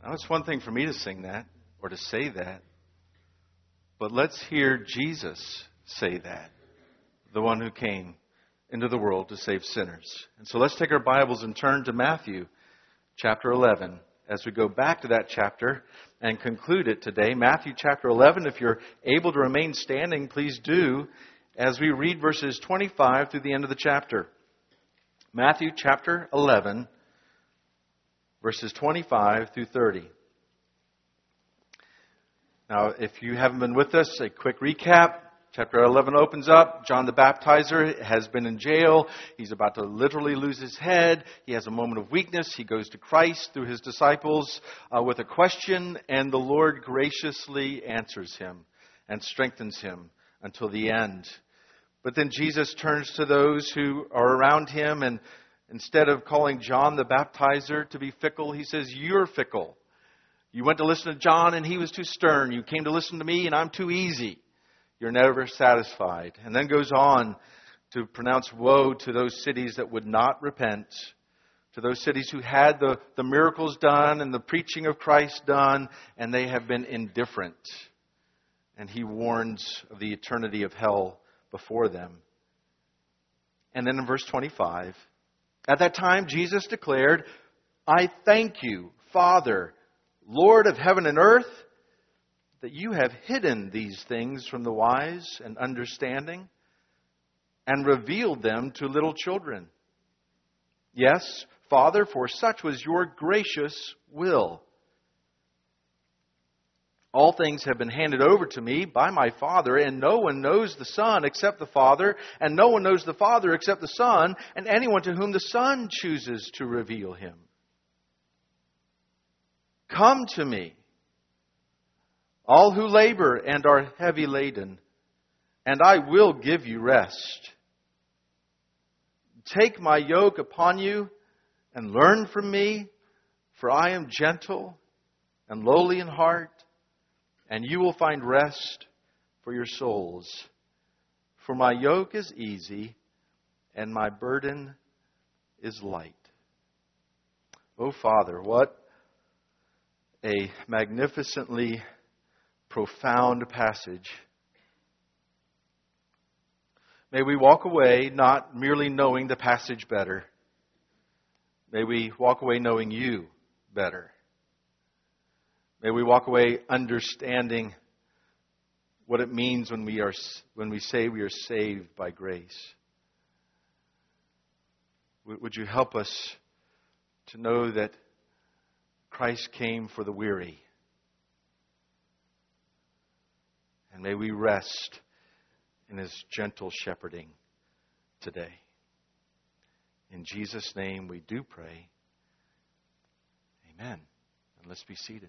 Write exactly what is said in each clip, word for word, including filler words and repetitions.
Now, it's one thing for me to sing that or to say that, but let's hear Jesus say that, the one who came into the world to save sinners. And so let's take our Bibles and turn to Matthew chapter eleven as we go back to that chapter and conclude it today. Matthew chapter eleven, if you're able to remain standing, please do, as we read verses twenty-five through the end of the chapter. Matthew chapter eleven, verses twenty-five through thirty. Now, if you haven't been with us, a quick recap. Chapter eleven opens up. John the Baptizer has been in jail. He's about to literally lose his head. He has a moment of weakness. He goes to Christ through his disciples uh, with a question, and the Lord graciously answers him and strengthens him until the end. But then Jesus turns to those who are around him, and instead of calling John the Baptizer to be fickle, he says, "You're fickle. You went to listen to John, and he was too stern. You came to listen to me, and I'm too easy. You're never satisfied." And then goes on to pronounce woe to those cities that would not repent, to those cities who had the, the miracles done and the preaching of Christ done, and they have been indifferent. And he warns of the eternity of hell before them. And then in verse twenty-five, at that time Jesus declared, "I thank you, Father, Lord of heaven and earth, that you have hidden these things from the wise and understanding and revealed them to little children. Yes, Father, for such was your gracious will. All things have been handed over to me by my Father, and no one knows the Son except the Father, and no one knows the Father except the Son, and anyone to whom the Son chooses to reveal him. Come to me, all who labor and are heavy laden, and I will give you rest. Take my yoke upon you and learn from me, for I am gentle and lowly in heart, and you will find rest for your souls. For my yoke is easy and my burden is light." Oh, Father, what a magnificently profound passage. May we walk away not merely knowing the passage better. May we walk away knowing you better. May we walk away understanding what it means when we are when we say we are saved by grace. Would you help us to know that Christ came for the weary? And may we rest in His gentle shepherding today. In Jesus' name we do pray. Amen. And let's be seated.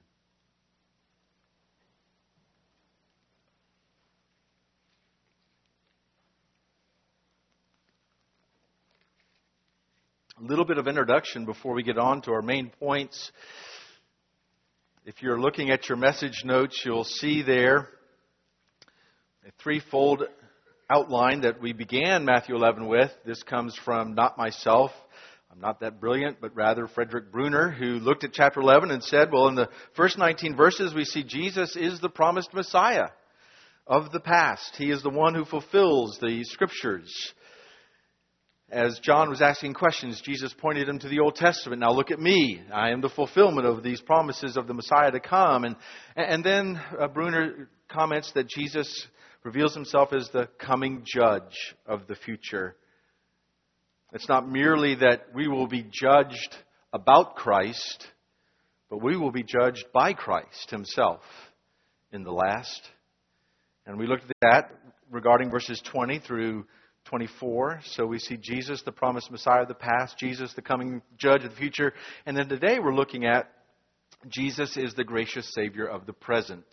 A little bit of introduction before we get on to our main points. If you're looking at your message notes, you'll see there a threefold outline that we began Matthew eleven with. This comes from not myself. I'm not that brilliant, but rather Frederick Bruner, who looked at chapter eleven and said, well, in the first nineteen verses, we see Jesus is the promised Messiah of the past. He is the one who fulfills the Scriptures. As John was asking questions, Jesus pointed him to the Old Testament. Now look at me. I am the fulfillment of these promises of the Messiah to come. And, and then uh, Bruner comments that Jesus reveals himself as the coming judge of the future. It's not merely that we will be judged about Christ, but we will be judged by Christ Himself in the last. And we looked at that regarding verses twenty through twenty-four. So we see Jesus, the promised Messiah of the past, Jesus, the coming judge of the future. And then today we're looking at Jesus is the gracious Savior of the present.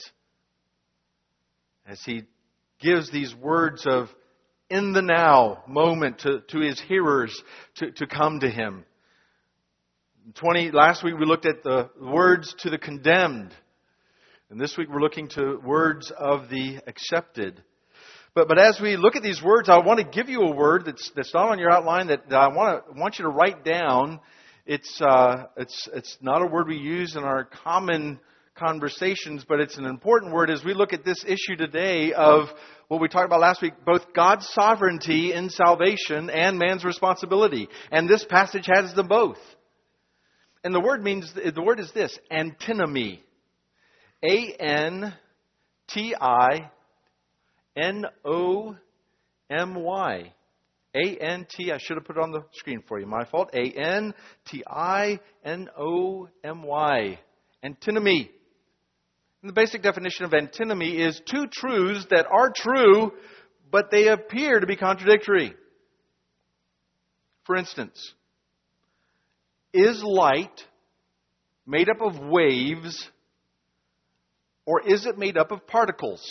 As He gives these words of in the now moment to, to His hearers to, to come to Him. twenty Last week we looked at the words to the condemned. And this week we're looking to words of the accepted. But but as we look at these words, I want to give you a word that's that's not on your outline that I want to want you to write down. It's, uh, it's, it's not a word we use in our common conversations, but it's an important word as we look at this issue today of what we talked about last week, both God's sovereignty in salvation and man's responsibility. And this passage has them both. And the word means, the word is this, antinomy. A N T I N O M Y. A N T, I should have put it on the screen for you, my fault. A N T I N O M Y. Antinomy. And the basic definition of antinomy is two truths that are true, but they appear to be contradictory. For instance, is light made up of waves, or is it made up of particles?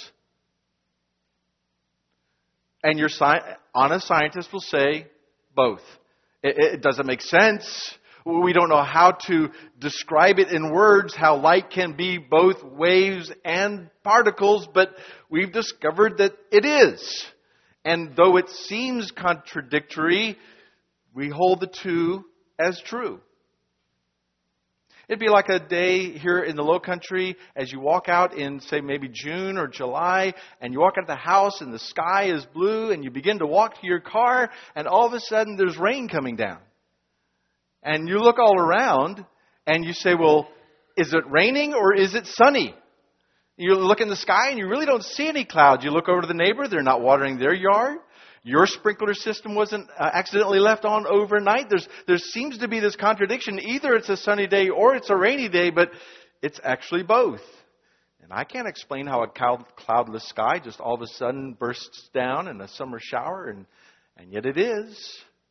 And your sci- honest scientist will say both. It, it doesn't make sense. We don't know how to describe it in words, how light can be both waves and particles, but we've discovered that it is. And though it seems contradictory, we hold the two as true. It'd be like a day here in the Low Country as you walk out in, say, maybe June or July, and you walk out of the house and the sky is blue, and you begin to walk to your car, and all of a sudden there's rain coming down. And you look all around and you say, well, is it raining or is it sunny? You look in the sky and you really don't see any clouds. You look over to the neighbor, they're not watering their yard. Your sprinkler system wasn't uh, accidentally left on overnight. There's, there seems to be this contradiction. Either it's a sunny day or it's a rainy day, but it's actually both. And I can't explain how a cloud, cloudless sky just all of a sudden bursts down in a summer shower, and, and yet it is.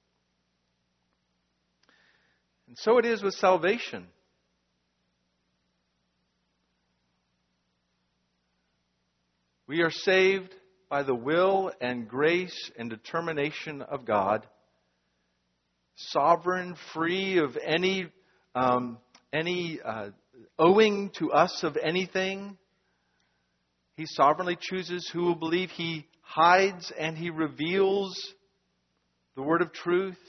And so it is with salvation. We are saved by the will and grace and determination of God, sovereign, free of any um, any uh, owing to us of anything. He sovereignly chooses who will believe. He hides and He reveals the word of truth.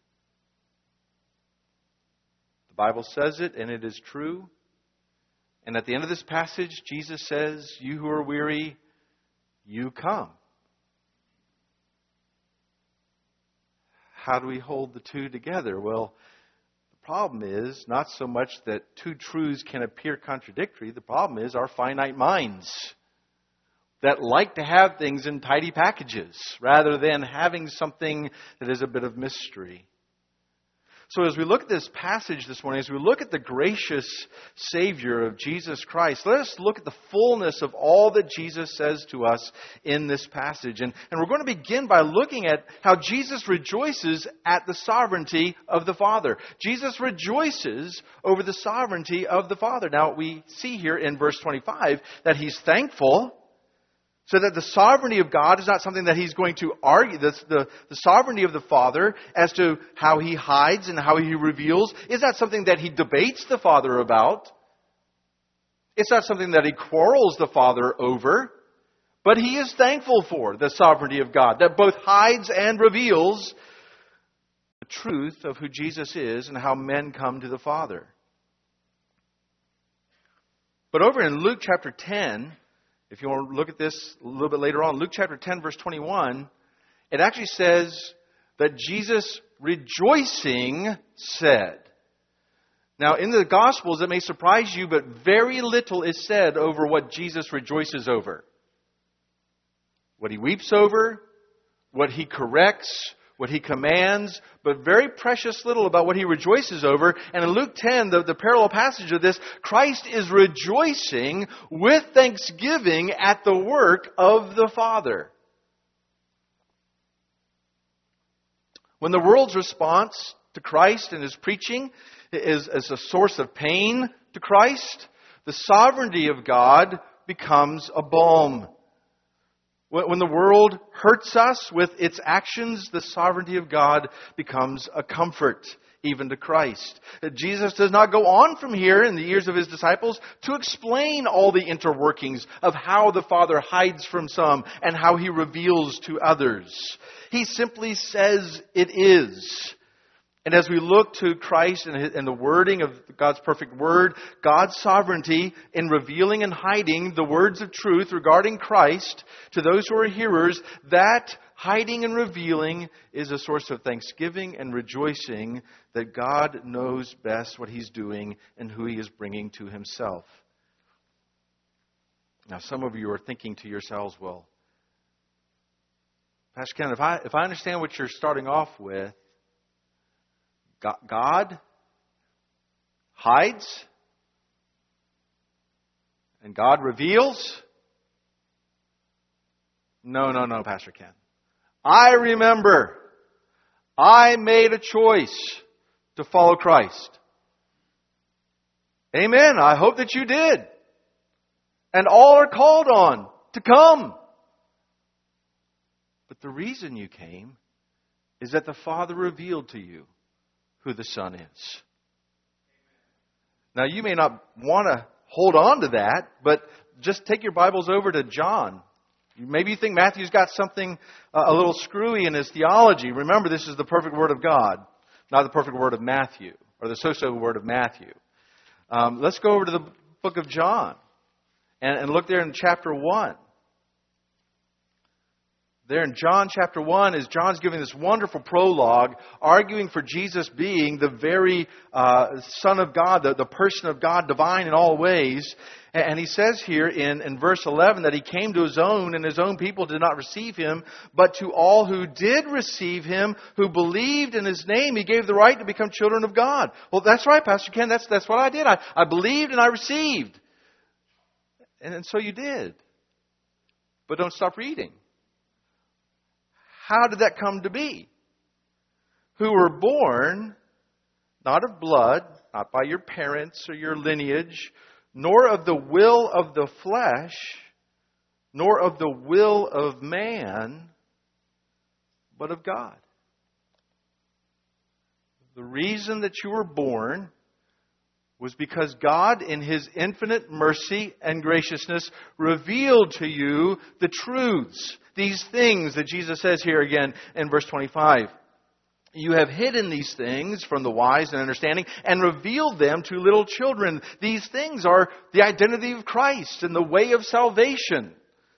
The Bible says it, and it is true. And at the end of this passage, Jesus says, you who are weary, you come. How do we hold the two together? Well, the problem is not so much that two truths can appear contradictory. The problem is our finite minds that like to have things in tidy packages rather than having something that is a bit of mystery. So as we look at this passage this morning, as we look at the gracious Savior of Jesus Christ, let us look at the fullness of all that Jesus says to us in this passage. And, and we're going to begin by looking at how Jesus rejoices at the sovereignty of the Father. Jesus rejoices over the sovereignty of the Father. Now, we see here in verse twenty-five that He's thankful. So that the sovereignty of God is not something that He's going to argue. The, the, the sovereignty of the Father as to how He hides and how He reveals is not something that He debates the Father about. It's not something that He quarrels the Father over. But He is thankful for the sovereignty of God that both hides and reveals the truth of who Jesus is and how men come to the Father. But over in Luke chapter ten, if you want to look at this a little bit later on, Luke chapter ten, verse twenty-one, it actually says that Jesus rejoicing said. Now, in the Gospels, it may surprise you, but very little is said over what Jesus rejoices over. What He weeps over, what He corrects, what He commands, but very precious little about what He rejoices over. And in Luke ten, the, the parallel passage of this, Christ is rejoicing with thanksgiving at the work of the Father. When the world's response to Christ and His preaching is, is a source of pain to Christ, the sovereignty of God becomes a balm. When the world hurts us with its actions, the sovereignty of God becomes a comfort, even to Christ. Jesus does not go on from here in the ears of His disciples to explain all the interworkings of how the Father hides from some and how He reveals to others. He simply says it is. And as we look to Christ and, his, and the wording of God's perfect word, God's sovereignty in revealing and hiding the words of truth regarding Christ to those who are hearers, that hiding and revealing is a source of thanksgiving and rejoicing that God knows best what He's doing and who He is bringing to Himself. Now, some of you are thinking to yourselves, well, Pastor Ken, if I, if I understand what you're starting off with, God hides and God reveals? No, no, no, Pastor Ken. I remember I made a choice to follow Christ. Amen. I hope that you did. And all are called on to come. But the reason you came is that the Father revealed to you who the Son is. Now, you may not want to hold on to that, but just take your Bibles over to John. Maybe you think Matthew's got something uh, a little screwy in his theology. Remember, this is the perfect Word of God, not the perfect Word of Matthew, or the so-so Word of Matthew. Um, let's go over to the book of John and, and look there in chapter one. There in John chapter one, as John's giving this wonderful prologue, arguing for Jesus being the very uh, Son of God, the, the person of God, divine in all ways. And he says here in, in verse eleven that He came to His own, and His own people did not receive Him. But to all who did receive Him, who believed in His name, He gave the right to become children of God. Well, that's right, Pastor Ken. That's, that's what I did. I, I believed and I received. And, and so you did. But don't stop reading. How did that come to be? Who were born not of blood, not by your parents or your lineage, nor of the will of the flesh, nor of the will of man, but of God. The reason that you were born was because God, in His infinite mercy and graciousness, revealed to you the truths. These things that Jesus says here again in verse twenty-five. You have hidden these things from the wise and understanding and revealed them to little children. These things are the identity of Christ and the way of salvation.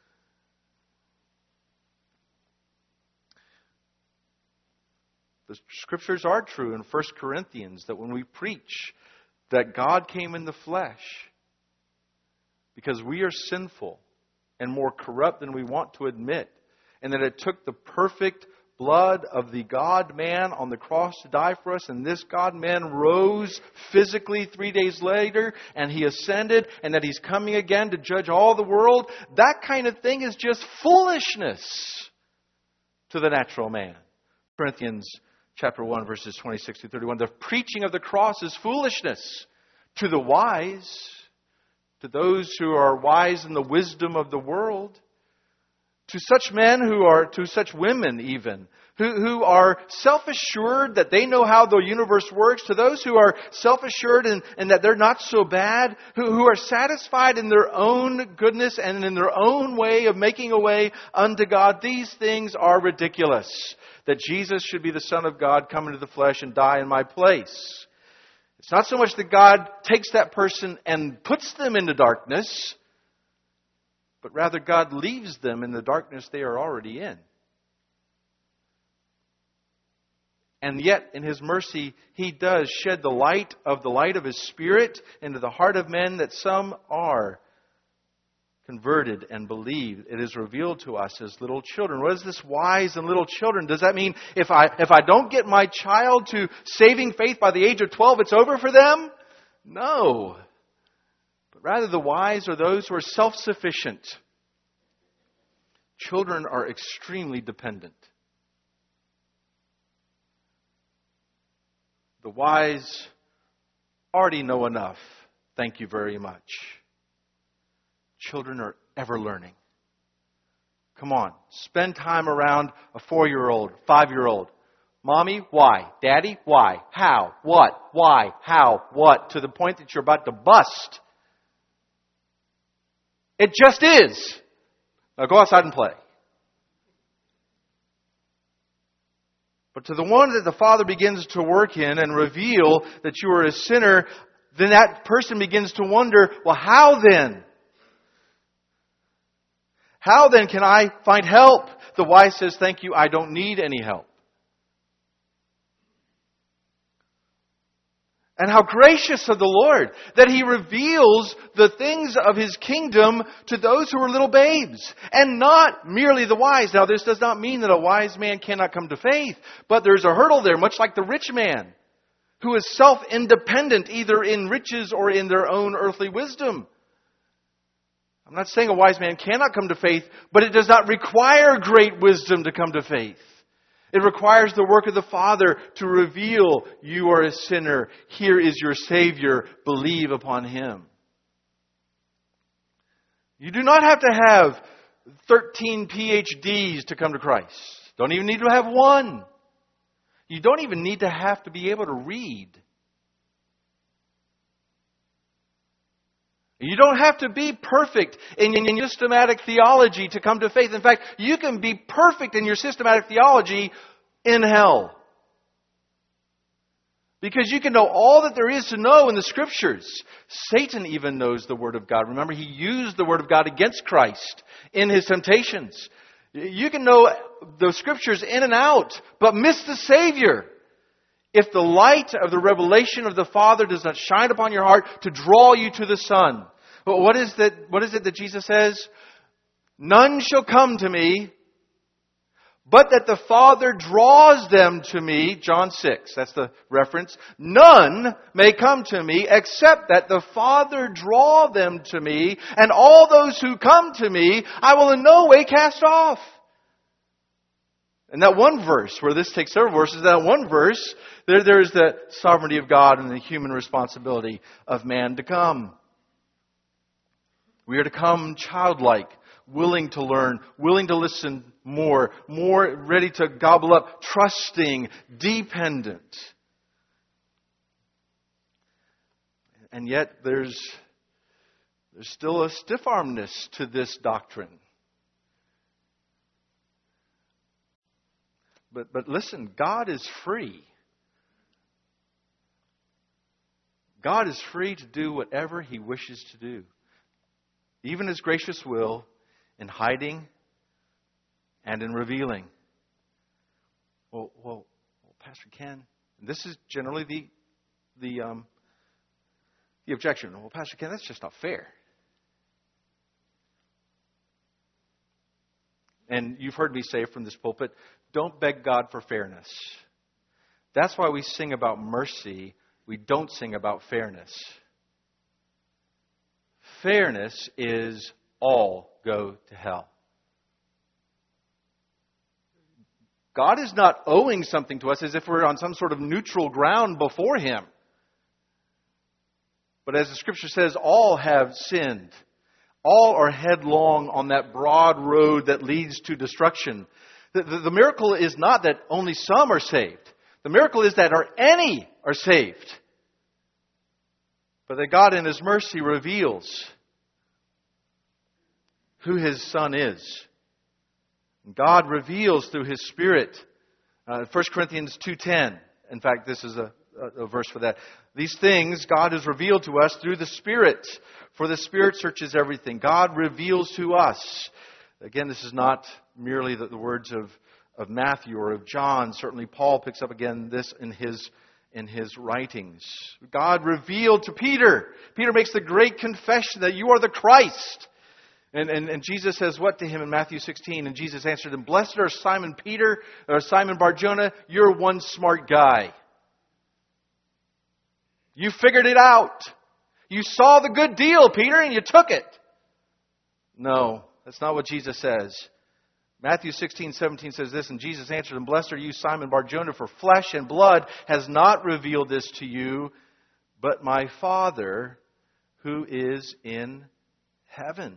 The Scriptures are true in First Corinthians that when we preach that God came in the flesh because we are sinful and more corrupt than we want to admit, and that it took the perfect blood of the God-man on the cross to die for us, and this God-man rose physically three days later, and He ascended, and that He's coming again to judge all the world, that kind of thing is just foolishness to the natural man. Corinthians chapter one, verses twenty-six to thirty-one. The preaching of the cross is foolishness to the wise, to those who are wise in the wisdom of the world, to such men who are, to such women even, who, who are self-assured that they know how the universe works, to those who are self-assured and, and that they're not so bad, who, who are satisfied in their own goodness and in their own way of making a way unto God. These things are ridiculous. That Jesus should be the Son of God, come into the flesh and die in my place. It's not so much that God takes that person and puts them into darkness, but rather God leaves them in the darkness they are already in. And yet, in His mercy, He does shed the light of the light of His Spirit into the heart of men, that some are converted and believe. It is revealed to us as little children. What is this wise and little children? Does that mean if I if I don't get my child to saving faith by the age of twelve, it's over for them? No. But rather the wise are those who are self-sufficient. Children are extremely dependent. The wise already know enough. Thank you very much. Children are ever learning. Come on, spend time around a four-year-old, five-year-old. Mommy, why? Daddy, why? How? What? Why? How? What? To the point that you're about to bust. It just is. Now go outside and play. But to the one that the Father begins to work in and reveal that you are a sinner, then that person begins to wonder, well, how then? How then can I find help? The wise says, thank you, I don't need any help. And how gracious of the Lord that He reveals the things of His kingdom to those who are little babes, and not merely the wise. Now, this does not mean that a wise man cannot come to faith, but there's a hurdle there, much like the rich man, who is self-independent either in riches or in their own earthly wisdom. I'm not saying a wise man cannot come to faith, but it does not require great wisdom to come to faith. It requires the work of the Father to reveal you are a sinner. Here is your Savior. Believe upon Him. You do not have to have thirteen P H Ds to come to Christ. Don't even need to have one. You don't even need to have to be able to read. You don't have to be perfect in your systematic theology to come to faith. In fact, you can be perfect in your systematic theology in hell. Because you can know all that there is to know in the Scriptures. Satan even knows the Word of God. Remember, he used the Word of God against Christ in his temptations. You can know the Scriptures in and out, but miss the Savior if the light of the revelation of the Father does not shine upon your heart to draw you to the Son. But what is that? What is it that Jesus says? None shall come to me, but that the Father draws them to me. John six, that's the reference. None may come to me except that the Father draw them to me, and all those who come to me I will in no way cast off. And that one verse, where this takes several verses, that one verse, there, there is the sovereignty of God and the human responsibility of man to come. We are to come childlike, willing to learn, willing to listen more, more ready to gobble up, trusting, dependent. And yet there's, there's still a stiff-armedness to this doctrine. But, but listen, God is free. God is free to do whatever He wishes to do. Even His gracious will in hiding and in revealing. Well, well, well Pastor Ken, this is generally the the um, the objection. Well, Pastor Ken, that's just not fair. And you've heard me say from this pulpit, don't beg God for fairness. That's why we sing about mercy. We don't sing about fairness. Fairness is all go to hell. God is not owing something to us as if we're on some sort of neutral ground before Him. But as the Scripture says, all have sinned. All are headlong on that broad road that leads to destruction. The, the, the miracle is not that only some are saved. The miracle is that are any are saved. But that God in His mercy reveals who His Son is. God reveals through His Spirit. Uh, First Corinthians two ten. In fact, this is a, a, a verse for that. These things God has revealed to us through the Spirit. For the Spirit searches everything. God reveals to us. Again, this is not merely the, the words of, of Matthew or of John. Certainly Paul picks up again this in his in his writings. God revealed to Peter. Peter makes the great confession that you are the Christ. And, and, and Jesus says what to him in Matthew sixteen? And Jesus answered him, Blessed are Simon Peter, or Simon Bar-Jonah, you're one smart guy. You figured it out. You saw the good deal, Peter, and you took it. No, that's not what Jesus says. Matthew sixteen seventeen says this, and Jesus answered him, Blessed are you, Simon Bar-Jonah, for flesh and blood has not revealed this to you, but my Father who is in heaven.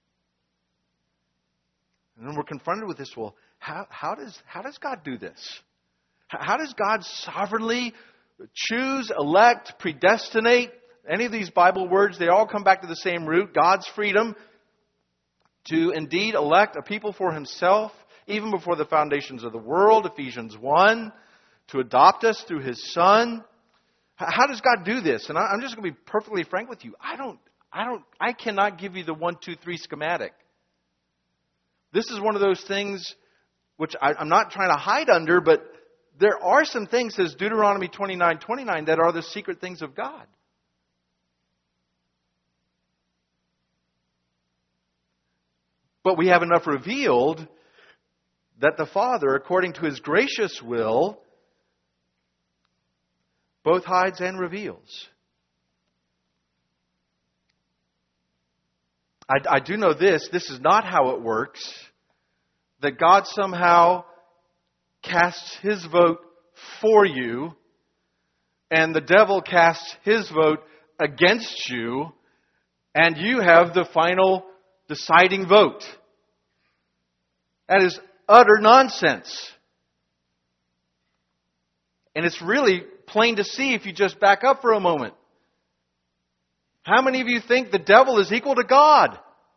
And then we're confronted with this, well, how, how does how does God do this? How does God sovereignly choose, elect, predestinate? Any of these Bible words, they all come back to the same root, God's freedom to indeed elect a people for Himself, even before the foundations of the world, Ephesians one. to adopt us through His Son. How does God do this? And I'm just going to be perfectly frank with you. I don't, I don't, I cannot give you the one, two, three schematic. This is one of those things which I, I'm not trying to hide under, but there are some things, says Deuteronomy twenty-nine twenty-nine, that are the secret things of God. But we have enough revealed that the Father, according to His gracious will, both hides and reveals. I, I do know this, this is not how it works, that God somehow casts His vote for you, and the devil casts his vote against you, and you have the final deciding vote. That is utter nonsense. And it's really plain to see if you just back up for a moment. How many of you think the devil is equal to God?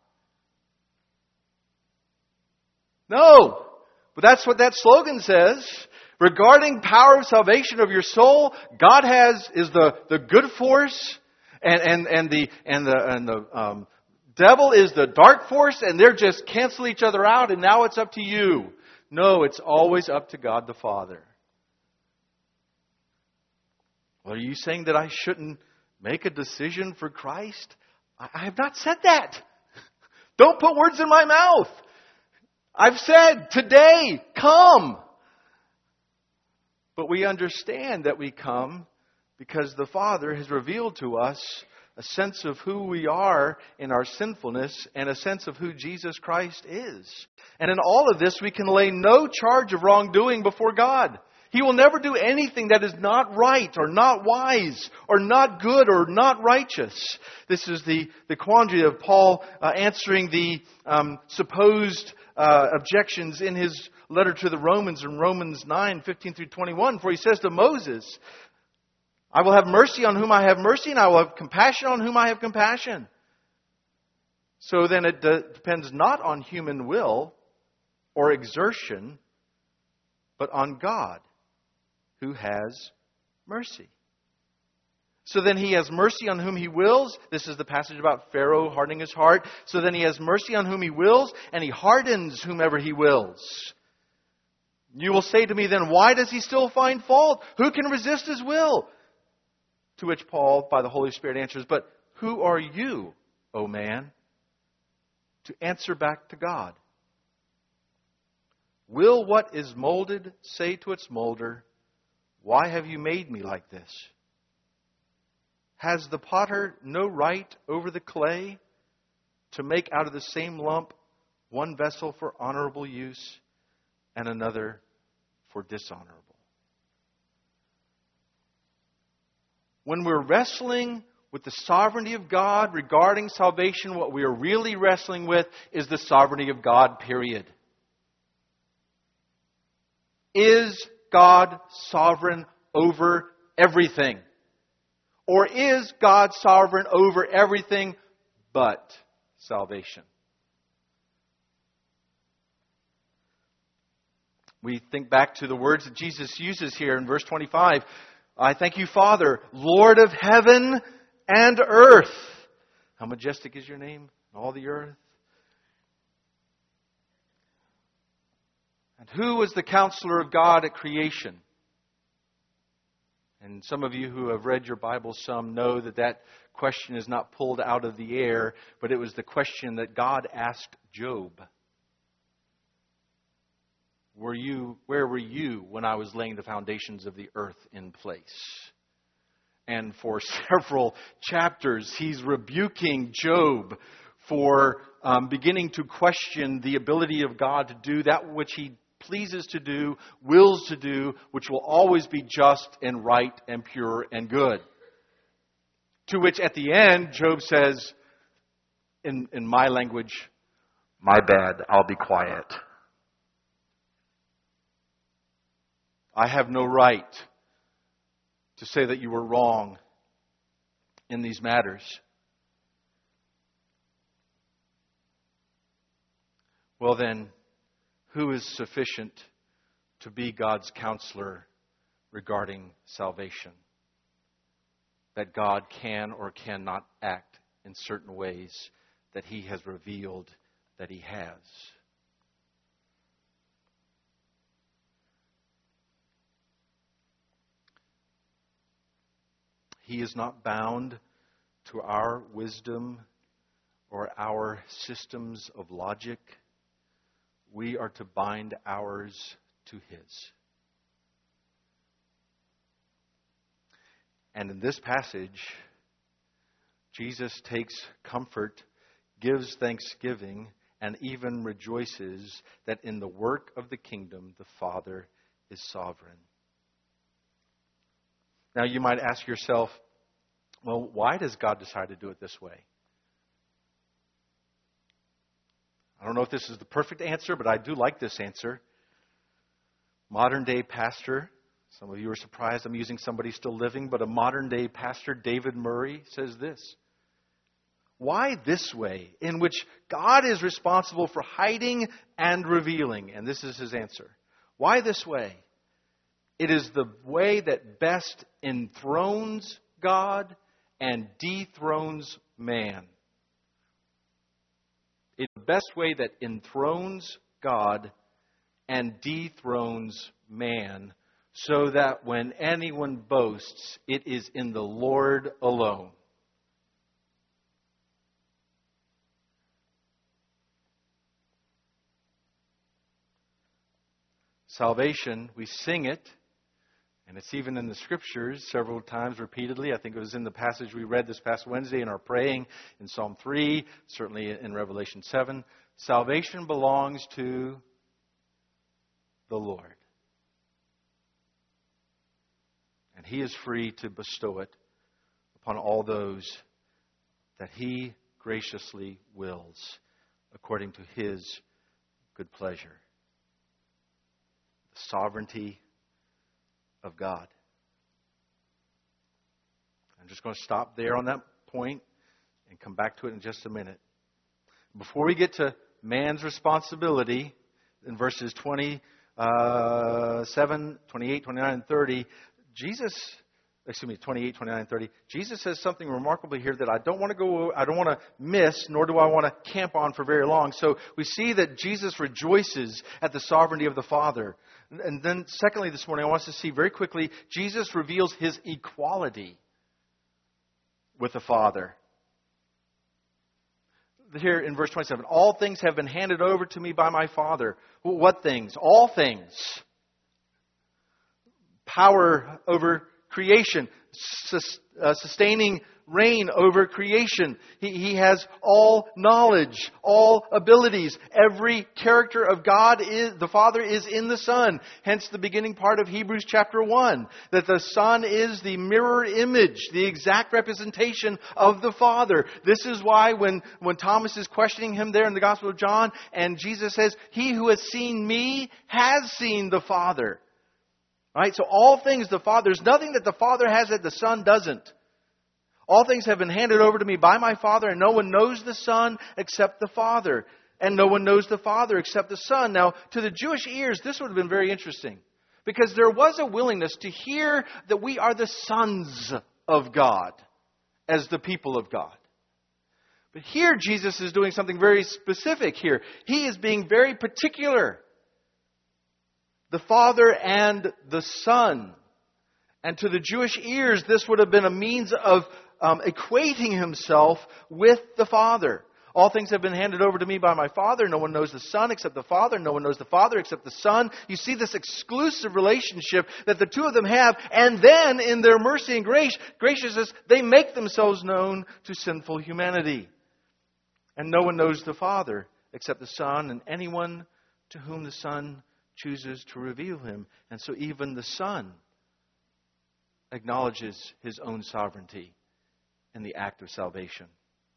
No. But that's what that slogan says. Regarding power of salvation of your soul, God has is the, the good force, and, and, and the and the and the um, devil is the dark force, and they're just cancel each other out, and now it's up to you. No, it's always up to God the Father. Well, are you saying that I shouldn't make a decision for Christ? I have not said that. Don't put words in my mouth. I've said, today, come. But we understand that we come because the Father has revealed to us a sense of who we are in our sinfulness and a sense of who Jesus Christ is. And in all of this, we can lay no charge of wrongdoing before God. He will never do anything that is not right or not wise or not good or not righteous. This is the, the quandary of Paul uh, answering the um, supposed uh, objections in his letter to the Romans in Romans nine, fifteen through twenty-one. For he says to Moses, I will have mercy on whom I have mercy, and I will have compassion on whom I have compassion. So then it de- depends not on human will or exertion, but on God, who has mercy. So then He has mercy on whom He wills. This is the passage about Pharaoh hardening his heart. So then He has mercy on whom He wills, and He hardens whomever He wills. You will say to me then, why does He still find fault? Who can resist His will? To which Paul, by the Holy Spirit, answers, but who are you, O man, to answer back to God? Will what is molded say to its molder, why have you made me like this? Has the potter no right over the clay to make out of the same lump one vessel for honorable use and another for dishonorable? When we're wrestling with the sovereignty of God regarding salvation, what we are really wrestling with is the sovereignty of God, period. Is God sovereign over everything? Or is God sovereign over everything but salvation? We think back to the words that Jesus uses here in verse twenty-five. I thank you, Father, Lord of heaven and earth. How majestic is your name in all the earth. And who was the counselor of God at creation? And some of you who have read your Bible some know that that question is not pulled out of the air, but it was the question that God asked Job. Were you, where were you when I was laying the foundations of the earth in place? And for several chapters, he's rebuking Job for um, beginning to question the ability of God to do that which He pleases to do, wills to do, which will always be just and right and pure and good. To which at the end, Job says, in, in my language, my bad, I'll be quiet. I have no right to say that you were wrong in these matters. Well then, who is sufficient to be God's counselor regarding salvation. That God can or cannot act in certain ways that He has revealed that He has. He is not bound to our wisdom or our systems of logic. We are to bind ours to His. And in this passage, Jesus takes comfort, gives thanksgiving, and even rejoices that in the work of the kingdom, the Father is sovereign. Now you might ask yourself, well, why does God decide to do it this way? I don't know if this is the perfect answer, but I do like this answer. Modern day pastor, some of you are surprised I'm using somebody still living, but a modern day pastor, David Murray, says this. Why this way, in which God is responsible for hiding and revealing? And this is his answer. Why this way? It is the way that best enthrones God and dethrones man. It's the best way that enthrones God and dethrones man, so that when anyone boasts, it is in the Lord alone. Salvation, we sing it, and it's even in the Scriptures several times repeatedly. I think it was in the passage we read this past Wednesday in our praying in Psalm three, certainly in Revelation seven. Salvation belongs to the Lord. And He is free to bestow it upon all those that He graciously wills according to His good pleasure. The sovereignty of God. I'm just going to stop there on that point and come back to it in just a minute. Before we get to man's responsibility, in verses twenty-seven, twenty-eight, twenty-nine, and thirty, Jesus, excuse me, twenty-eight, twenty-nine, and thirty, Jesus says something remarkable here that I don't want to go, I don't want to miss, nor do I want to camp on for very long. So we see that Jesus rejoices at the sovereignty of the Father. And then secondly this morning, I want us to see very quickly, Jesus reveals His equality with the Father. Here in verse twenty-seven, all things have been handed over to me by my Father. What things? All things. Power over creation, sus, uh, sustaining reign over creation. He, he has all knowledge, all abilities. Every character of God, is the Father, is in the Son. Hence the beginning part of Hebrews chapter one. That the Son is the mirror image, the exact representation of the Father. This is why when, when Thomas is questioning Him there in the Gospel of John, and Jesus says, He who has seen me has seen the Father. Right? So all things the Father, there's nothing that the Father has that the Son doesn't. All things have been handed over to me by my Father, and no one knows the Son except the Father. And no one knows the Father except the Son. Now, to the Jewish ears, this would have been very interesting. Because there was a willingness to hear that we are the sons of God as the people of God. But here Jesus is doing something very specific here. He is being very particular. The Father and the Son. And to the Jewish ears, this would have been a means of um, equating Himself with the Father. All things have been handed over to me by my Father. No one knows the Son except the Father. No one knows the Father except the Son. You see this exclusive relationship that the two of them have. And then in their mercy and grace, graciousness, they make themselves known to sinful humanity. And no one knows the Father except the Son, and anyone to whom the Son chooses to reveal Him. And so even the Son acknowledges His own sovereignty in the act of salvation.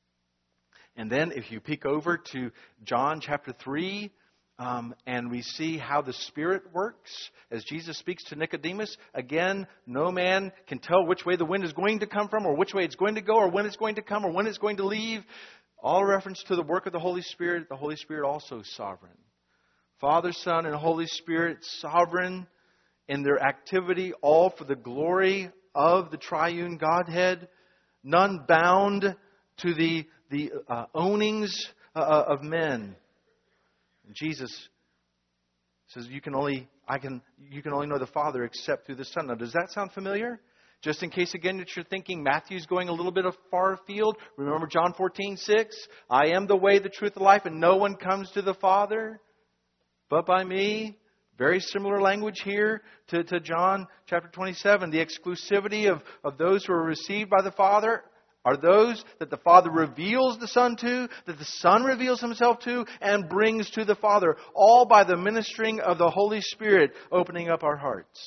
And then if you peek over to John chapter three, um, and we see how the Spirit works, as Jesus speaks to Nicodemus, again, no man can tell which way the wind is going to come from, or which way it's going to go, or when it's going to come, or when it's going to leave. All reference to the work of the Holy Spirit. The Holy Spirit also is sovereign. Father, Son, and Holy Spirit, sovereign in their activity, all for the glory of the triune Godhead, none bound to the, the uh, ownings uh, of men. And Jesus says, you can only I can you can only know the Father except through the Son. Now, does that sound familiar? Just in case, again, that you're thinking Matthew's going a little bit of far afield. Remember John fourteen six? I am the way, the truth, the life, and no one comes to the Father but by me. Very similar language here to, to John chapter twenty-seven. The exclusivity of, of those who are received by the Father are those that the Father reveals the Son to, that the Son reveals Himself to, and brings to the Father, all by the ministering of the Holy Spirit opening up our hearts.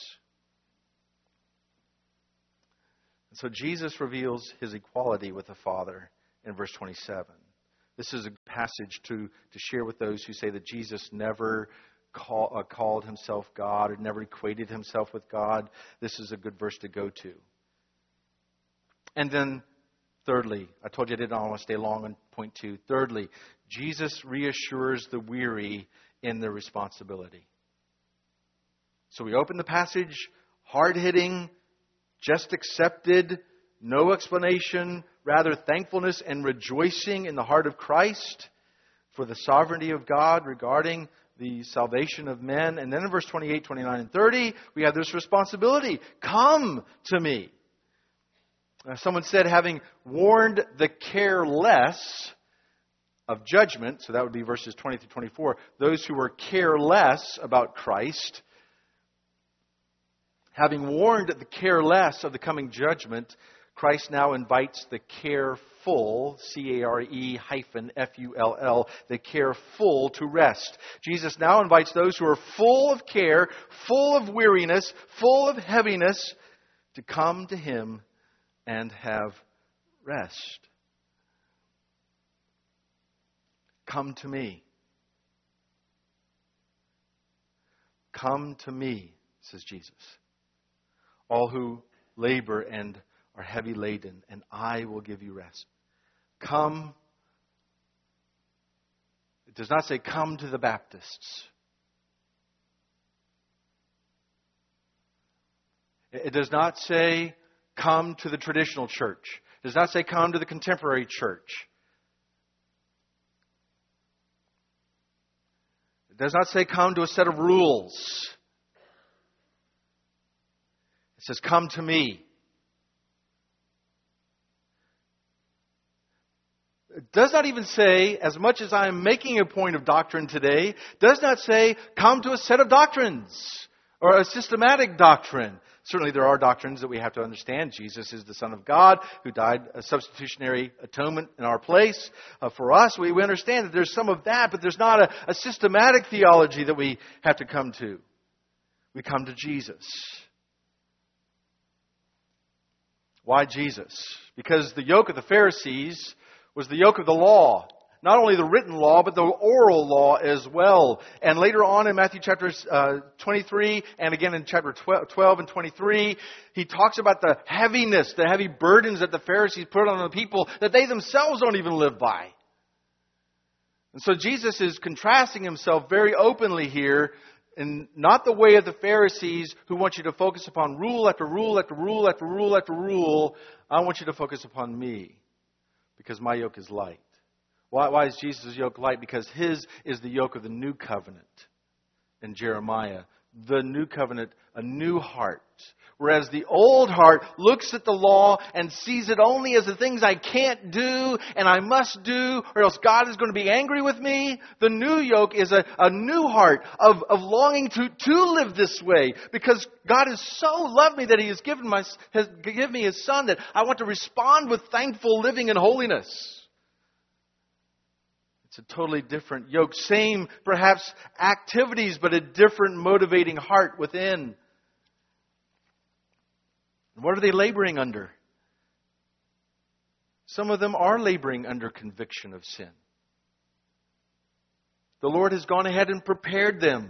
And so Jesus reveals His equality with the Father in verse twenty-seven. This is a passage to, to share with those who say that Jesus never call, uh, called Himself God or never equated Himself with God. This is a good verse to go to. And then, thirdly, I told you I didn't want to stay long on point two. Thirdly, Jesus reassures the weary in their responsibility. So we open the passage, hard-hitting, just accepted, no explanation, rather thankfulness and rejoicing in the heart of Christ for the sovereignty of God regarding the salvation of men. And then in verse twenty-eight, twenty-nine, and thirty, we have this responsibility. Come to me. Uh, someone said, having warned the careless of judgment, so that would be verses twenty through twenty-four, those who were careless about Christ, having warned the careless of the coming judgment, Christ now invites the careful, C A R E hyphen F U L L, the careful to rest. Jesus now invites those who are full of care, full of weariness, full of heaviness, to come to Him and have rest. Come to me. Come to me, says Jesus. All who labor and are heavy laden, and I will give you rest. Come. It does not say come to the Baptists. It does not say come to the traditional church. It does not say come to the contemporary church. It does not say come to a set of rules. It says come to me. It does not even say, as much as I am making a point of doctrine today, does not say come to a set of doctrines or a systematic doctrine. Certainly there are doctrines that we have to understand. Jesus is the Son of God who died a substitutionary atonement in our place. Uh, for us, we, we understand that there's some of that, but there's not a, a systematic theology that we have to come to. We come to Jesus. Why Jesus? Because the yoke of the Pharisees was the yoke of the law. Not only the written law, but the oral law as well. And later on in Matthew chapter uh, twenty-three, and again in chapter twelve and twenty-three, he talks about the heaviness, the heavy burdens that the Pharisees put on the people that they themselves don't even live by. And so Jesus is contrasting Himself very openly here, in not the way of the Pharisees who want you to focus upon rule after rule after rule after rule after rule. I want you to focus upon me, because my yoke is light. Why, why is Jesus' yoke light? Because His is the yoke of the new covenant in Jeremiah. The new covenant, a new heart. Whereas the old heart looks at the law and sees it only as the things I can't do and I must do, or else God is going to be angry with me. The new yoke is a, a new heart of, of longing to, to live this way, because God has so loved me that He has given, my, has given me His Son, that I want to respond with thankful living and holiness. It's a totally different yoke. Same, perhaps, activities, but a different motivating heart within. What are they laboring under? Some of them are laboring under conviction of sin. The Lord has gone ahead and prepared them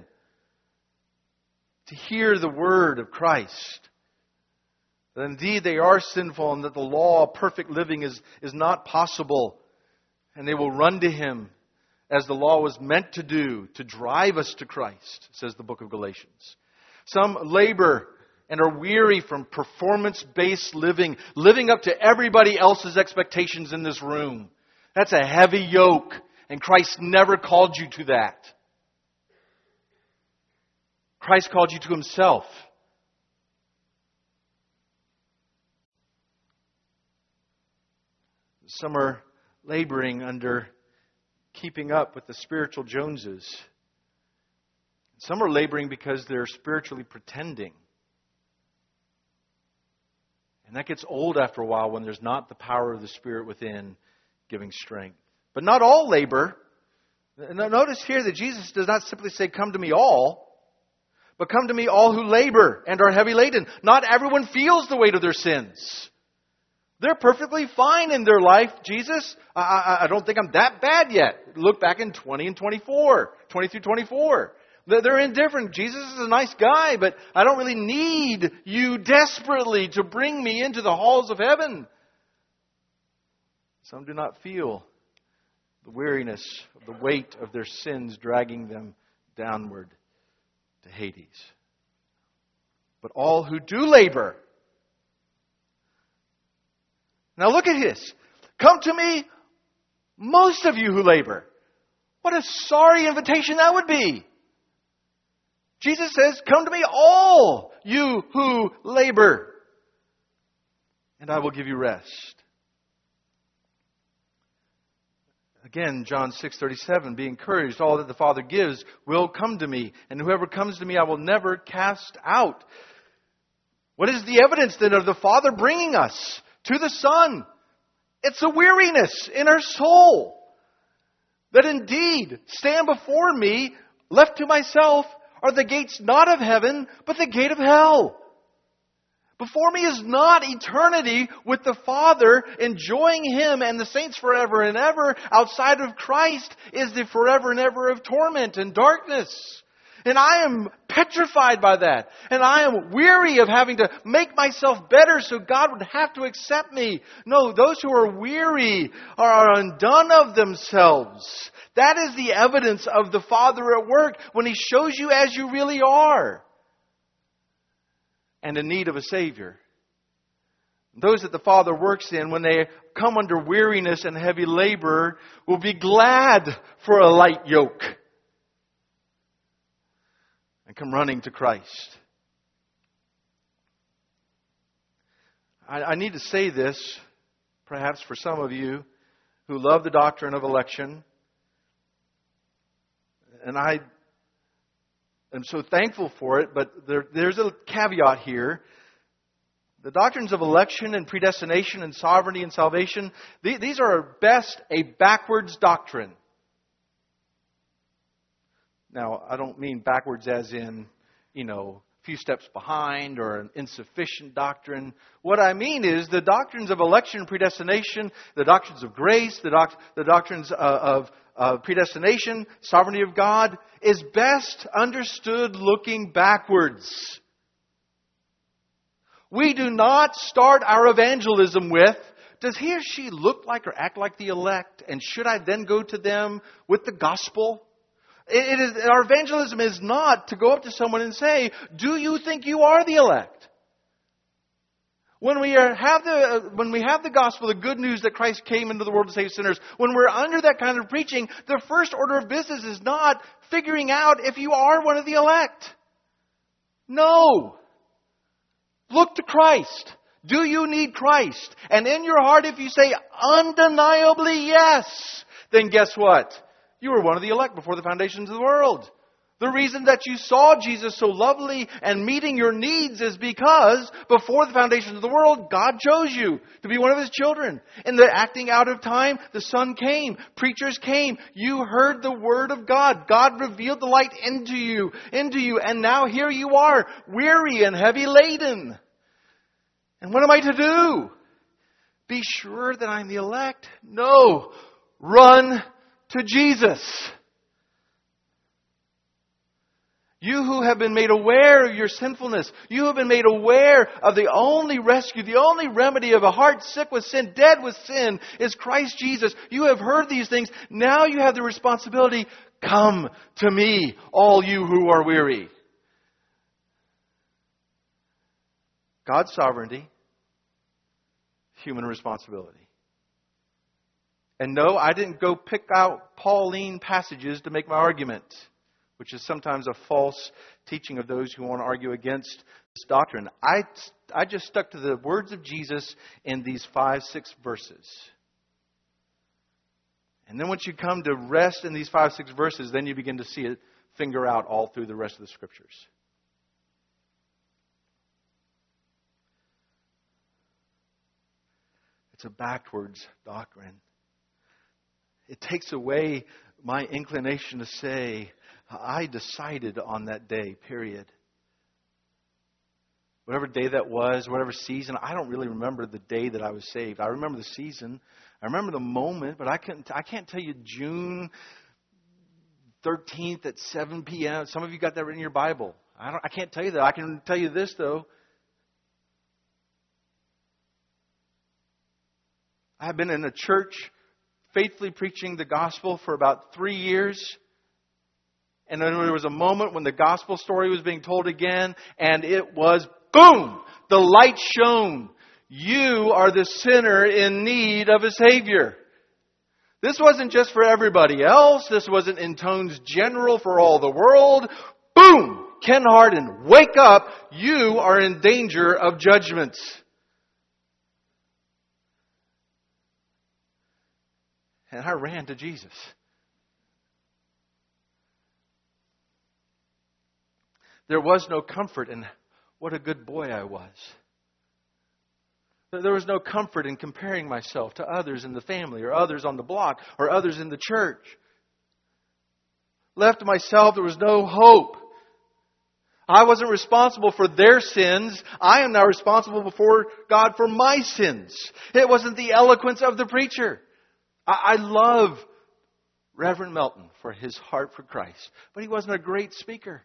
to hear the word of Christ. That indeed they are sinful and that the law of perfect living is, is not possible. And they will run to Him as the law was meant to do, to drive us to Christ, says the book of Galatians. Some labor and are weary from performance-based living, living up to everybody else's expectations in this room. That's a heavy yoke, and Christ never called you to that. Christ called you to Himself. Some are laboring under keeping up with the spiritual Joneses. Some are laboring because they're spiritually pretending. And that gets old after a while when there's not the power of the Spirit within giving strength. But not all labor. Notice here that Jesus does not simply say, "Come to me all," but "Come to me all who labor and are heavy laden." Not everyone feels the weight of their sins. They're perfectly fine in their life. Jesus, I, I, I don't think I'm that bad yet. Look back in twenty and twenty-four, twenty through twenty-four. They're indifferent. Jesus is a nice guy, but I don't really need you desperately to bring me into the halls of heaven. Some do not feel the weariness of the weight of their sins dragging them downward to Hades. But all who do labor. Now look at this. "Come to me, most of you who labor." What a sorry invitation that would be. Jesus says, "Come to me, all you who labor, and I will give you rest." Again, John six thirty-seven, "Be encouraged, all that the Father gives will come to me, and whoever comes to me I will never cast out." What is the evidence then of the Father bringing us to the Son? It's a weariness in our soul. That indeed, stand before me, left to myself, are the gates not of heaven, but the gate of hell. Before me is not eternity with the Father, enjoying Him and the saints forever and ever. Outside of Christ is the forever and ever of torment and darkness. And I am petrified by that. And I am weary of having to make myself better so God would have to accept me. No, those who are weary are undone of themselves. That is the evidence of the Father at work when He shows you as you really are. And in need of a Savior. Those that the Father works in, when they come under weariness and heavy labor, will be glad for a light yoke. And come running to Christ. I, I need to say this, perhaps for some of you who love the doctrine of election. And I am so thankful for it, but there, there's a caveat here. The doctrines of election and predestination and sovereignty and salvation, th- these are at best a backwards doctrine. Now, I don't mean backwards as in, you know, a few steps behind or an insufficient doctrine. What I mean is the doctrines of election and predestination, the doctrines of grace, the, doc- the doctrines uh, of uh, predestination, sovereignty of God, is best understood looking backwards. We do not start our evangelism with, does he or she look like or act like the elect? And should I then go to them with the gospel? It is, our evangelism is not to go up to someone and say, do you think you are the elect? When we are, have the when we have the gospel, the good news that Christ came into the world to save sinners, when we're under that kind of preaching, the first order of business is not figuring out if you are one of the elect. No. Look to Christ. Do you need Christ? And in your heart, if you say undeniably yes, then guess what? You were one of the elect before the foundations of the world. The reason that you saw Jesus so lovely and meeting your needs is because before the foundations of the world, God chose you to be one of His children. In the acting out of time, the Son came. Preachers came. You heard the Word of God. God revealed the light into you, into you. And now here you are, weary and heavy laden. And what am I to do? Be sure that I'm the elect? No. Run to Jesus. You who have been made aware of your sinfulness, you have been made aware of the only rescue, the only remedy of a heart sick with sin, dead with sin, is Christ Jesus. You have heard these things. Now you have the responsibility. Come to me, all you who are weary. God's sovereignty, human responsibility. And no, I didn't go pick out Pauline passages to make my argument, which is sometimes a false teaching of those who want to argue against this doctrine. I, I just stuck to the words of Jesus in these five, six verses. And then once you come to rest in these five, six verses, then you begin to see it finger out all through the rest of the Scriptures. It's a backwards doctrine. It takes away my inclination to say, I decided on that day, period. Whatever day that was, whatever season, I don't really remember the day that I was saved. I remember the season. I remember the moment, but I can't, I can't tell you June thirteenth at seven p.m. Some of you got that written in your Bible. I, don't, I can't tell you that. I can tell you this, though. I've been in a church faithfully preaching the gospel for about three years. And then there was a moment when the gospel story was being told again, and it was, boom! The light shone. You are the sinner in need of a Savior. This wasn't just for everybody else. This wasn't in tones general for all the world. Boom! Ken Hardin, wake up. You are in danger of judgment. And I ran to Jesus. There was no comfort in what a good boy I was. There was no comfort in comparing myself to others in the family or others on the block or others in the church. Left to myself, there was no hope. I wasn't responsible for their sins. I am now responsible before God for my sins. It wasn't the eloquence of the preacher. I love Reverend Melton for his heart for Christ, but he wasn't a great speaker.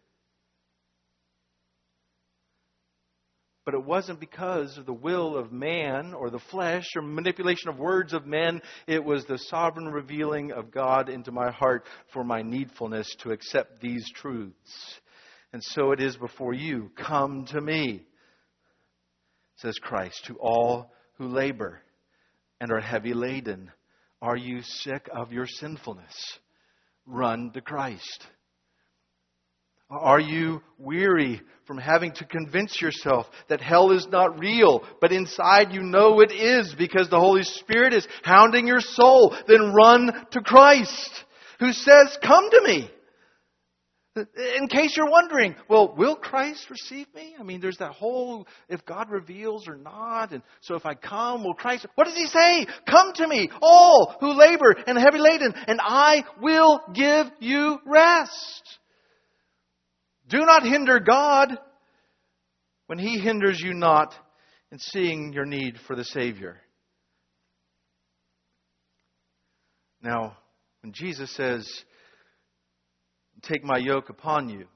But it wasn't because of the will of man or the flesh or manipulation of words of men. It was the sovereign revealing of God into my heart for my needfulness to accept these truths. And so it is before you. Come to me, says Christ, to all who labor and are heavy laden. Are you sick of your sinfulness? Run to Christ. Are you weary from having to convince yourself that hell is not real, but inside you know it is because the Holy Spirit is hounding your soul? Then run to Christ, who says, come to me. In case you're wondering, well, will Christ receive me? I mean, there's that whole, if God reveals or not. And so if I come, will Christ... What does He say? Come to me, all who labor and are heavy laden, and I will give you rest. Do not hinder God when He hinders you not in seeing your need for the Savior. Now, when Jesus says, take my yoke upon you,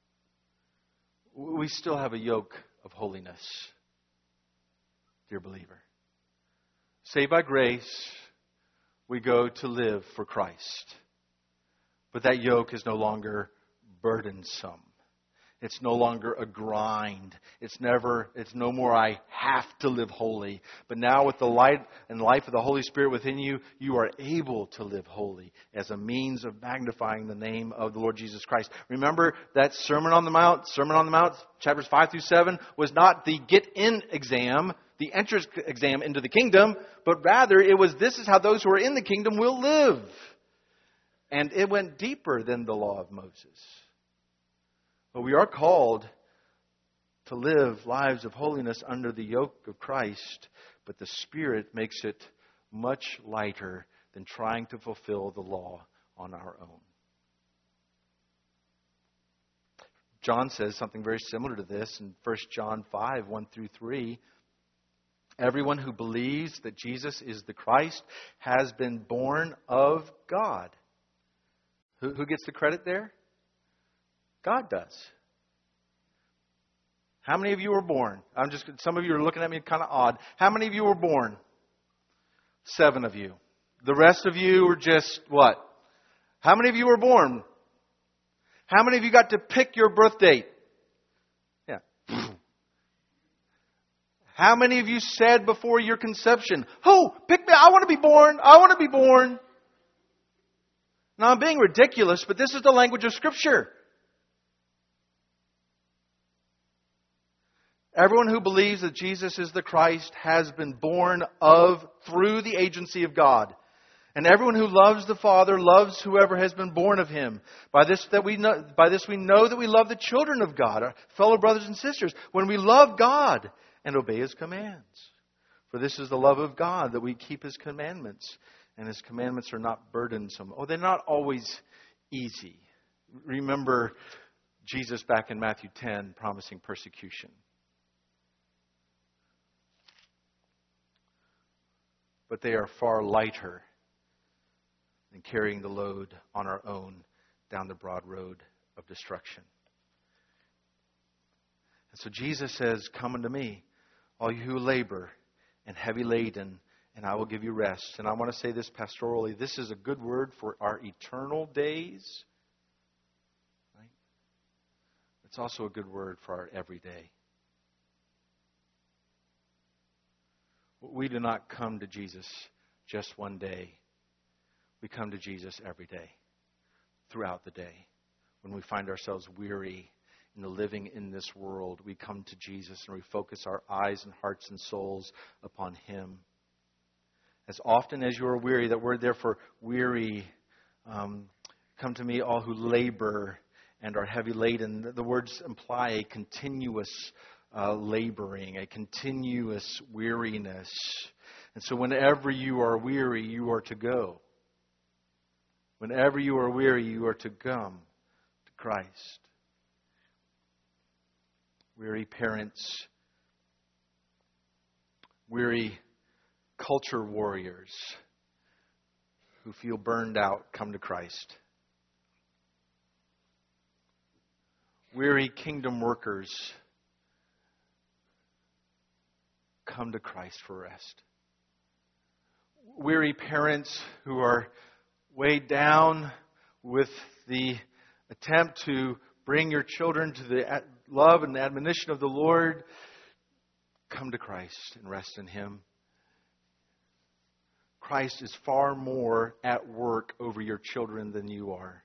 we still have a yoke of holiness, dear believer. Saved by grace, we go to live for Christ. But that yoke is no longer burdensome. It's no longer a grind. It's never, it's no more I have to live holy. But now with the light and life of the Holy Spirit within you, you are able to live holy as a means of magnifying the name of the Lord Jesus Christ. Remember that Sermon on the Mount, Sermon on the Mount, chapters five through seven, was not the get-in exam, the entrance exam into the kingdom, but rather it was, this is how those who are in the kingdom will live. And it went deeper than the law of Moses. But we are called to live lives of holiness under the yoke of Christ, but the Spirit makes it much lighter than trying to fulfill the law on our own. John says something very similar to this in First John five, one through three. Everyone who believes that Jesus is the Christ has been born of God. Who, who gets the credit there? God does. How many of you were born? I'm just, some of you are looking at me kind of odd. How many of you were born? Seven of you. The rest of you were just what? How many of you were born? How many of you got to pick your birth date? Yeah. How many of you said before your conception, "Oh, pick me, I want to be born, I want to be born"? Now I'm being ridiculous, but this is the language of Scripture. Everyone who believes that Jesus is the Christ has been born of, through the agency of God. And everyone who loves the Father loves whoever has been born of Him. By this that we know, by this we know that we love the children of God, our fellow brothers and sisters, when we love God and obey His commands. For this is the love of God, that we keep His commandments. And His commandments are not burdensome. Oh, they're not always easy. Remember Jesus back in Matthew ten promising persecution. But they are far lighter than carrying the load on our own down the broad road of destruction. And so Jesus says, "Come unto me, all you who labor and heavy laden, and I will give you rest." And I want to say this pastorally. This is a good word for our eternal days. Right? It's also a good word for our everyday. We do not come to Jesus just one day. We come to Jesus every day, throughout the day. When we find ourselves weary in the living in this world, we come to Jesus and we focus our eyes and hearts and souls upon Him. As often as you are weary, that word there for weary, um, come to me all who labor and are heavy laden. The words imply a continuous Uh, laboring, a continuous weariness. And so whenever you are weary, you are to go. Whenever you are weary, you are to come to Christ. Weary parents, weary culture warriors who feel burned out, come to Christ. Weary kingdom workers, come to Christ for rest. Weary parents who are weighed down with the attempt to bring your children to the love and admonition of the Lord, come to Christ and rest in Him. Christ is far more at work over your children than you are.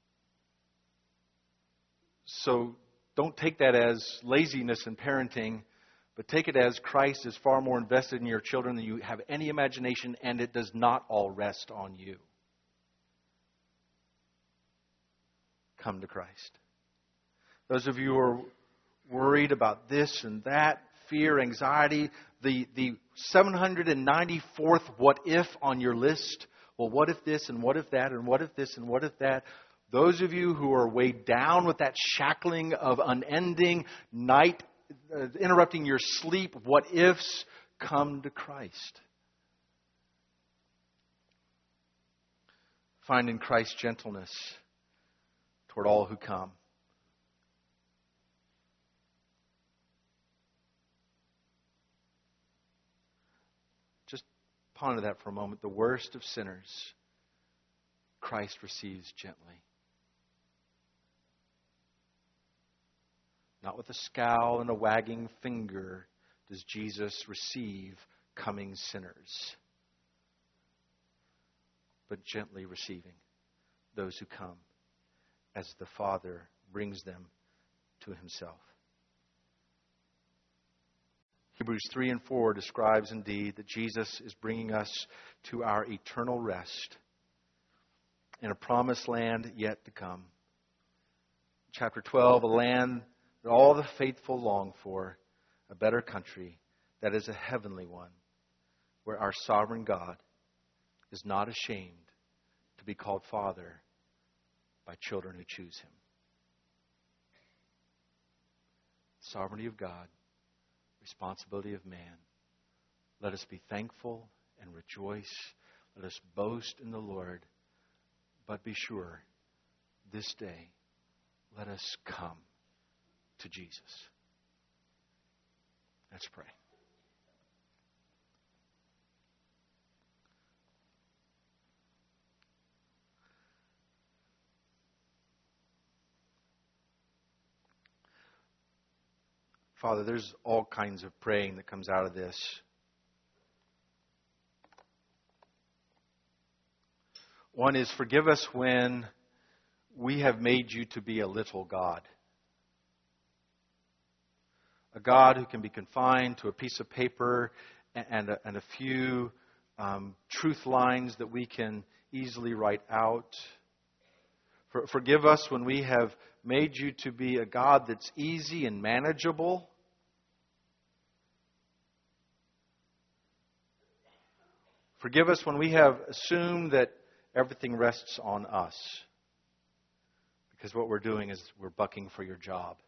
So don't take that as laziness in parenting, but take it as Christ is far more invested in your children than you have any imagination, and it does not all rest on you. Come to Christ. Those of you who are worried about this and that, fear, anxiety, the, the seven hundred ninety-fourth what if on your list, well, what if this and what if that and what if this and what if that? Those of you who are weighed down with that shackling of unending night, uh, interrupting your sleep, what ifs, come to Christ. Find in Christ gentleness toward all who come. Just ponder that for a moment. The worst of sinners, Christ receives gently. Not with a scowl and a wagging finger does Jesus receive coming sinners, but gently receiving those who come as the Father brings them to Himself. Hebrews three and four describes indeed that Jesus is bringing us to our eternal rest in a promised land yet to come. Chapter twelve, a land that all the faithful long for, a better country that is a heavenly one, where our sovereign God is not ashamed to be called Father by children who choose Him. Sovereignty of God, responsibility of man. Let us be thankful and rejoice. Let us boast in the Lord. But be sure, this day, let us come to Jesus. Let's pray. Father, there's all kinds of praying that comes out of this. One is, forgive us when we have made you to be a little God. A God who can be confined to a piece of paper and a, and a few um, truth lines that we can easily write out. For, forgive us when we have made you to be a God that's easy and manageable. Forgive us when we have assumed that everything rests on us. Because what we're doing is we're bucking for your job.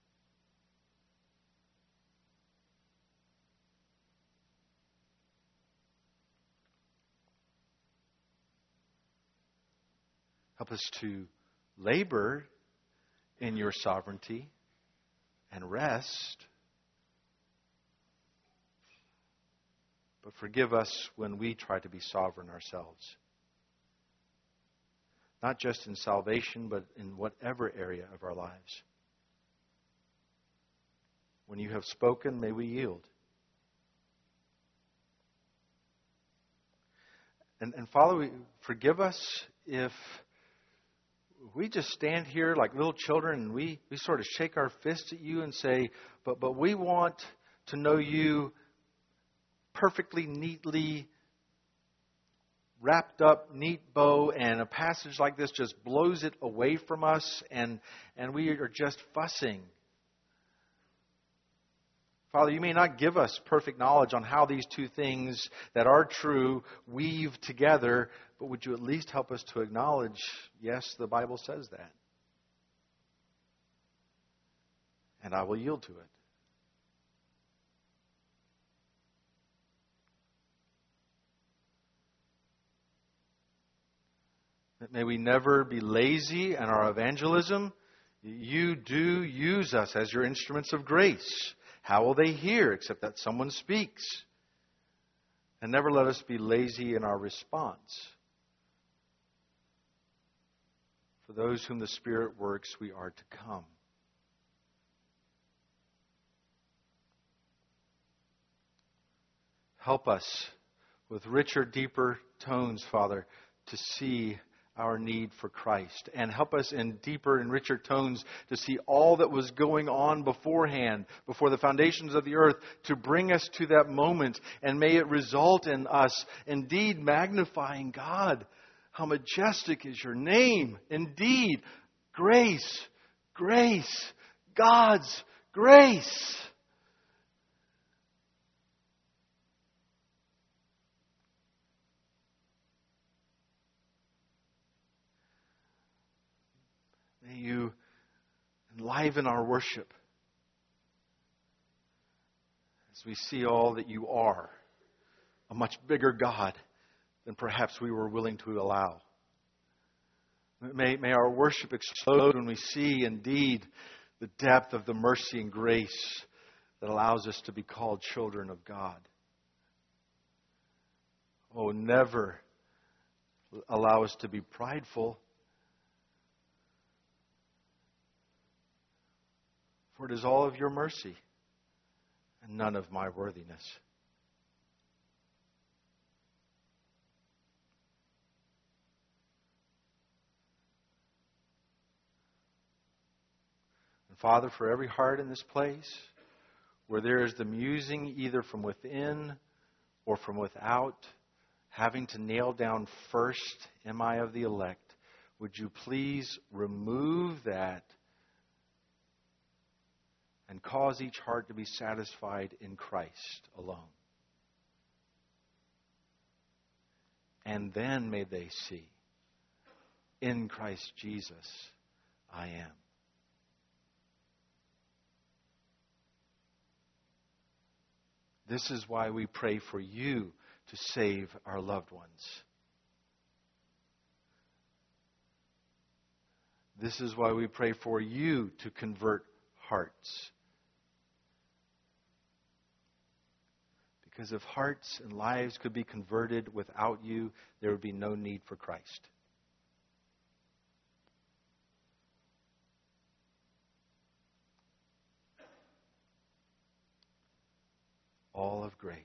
Help us to labor in your sovereignty and rest. But forgive us when we try to be sovereign ourselves. Not just in salvation, but in whatever area of our lives. When you have spoken, may we yield. And, and Father, forgive us if we just stand here like little children and we, we sort of shake our fists at you and say, but, but we want to know you perfectly, neatly, wrapped up, neat bow, and a passage like this just blows it away from us, and, and we are just fussing. Father, you may not give us perfect knowledge on how these two things that are true weave together, but would you at least help us to acknowledge, yes, the Bible says that. And I will yield to it. May we never be lazy in our evangelism. You do use us as your instruments of grace. How will they hear except that someone speaks? And never let us be lazy in our response. For those whom the Spirit works, we are to come. Help us with richer, deeper tones, Father, to see our need for Christ. And help us in deeper and richer tones to see all that was going on beforehand, before the foundations of the earth, to bring us to that moment. And may it result in us indeed magnifying God. How majestic is your name. Indeed, grace, grace, God's grace. May you enliven our worship as we see all that you are, a much bigger God than perhaps we were willing to allow. May, may our worship explode when we see indeed the depth of the mercy and grace that allows us to be called children of God. Oh, never allow us to be prideful. For it is all of your mercy and none of my worthiness. And Father, for every heart in this place where there is the musing either from within or from without, having to nail down first, am I of the elect? Would you please remove that and cause each heart to be satisfied in Christ alone. And then may they see, in Christ Jesus, I am. This is why we pray for you to save our loved ones. This is why we pray for you to convert hearts. Because if hearts and lives could be converted without you, there would be no need for Christ. all of grace.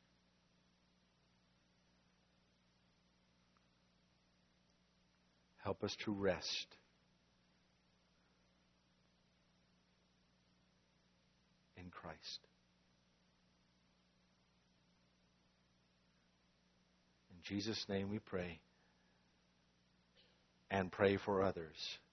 Help us to rest in Christ. In Jesus' name we pray, and pray for others.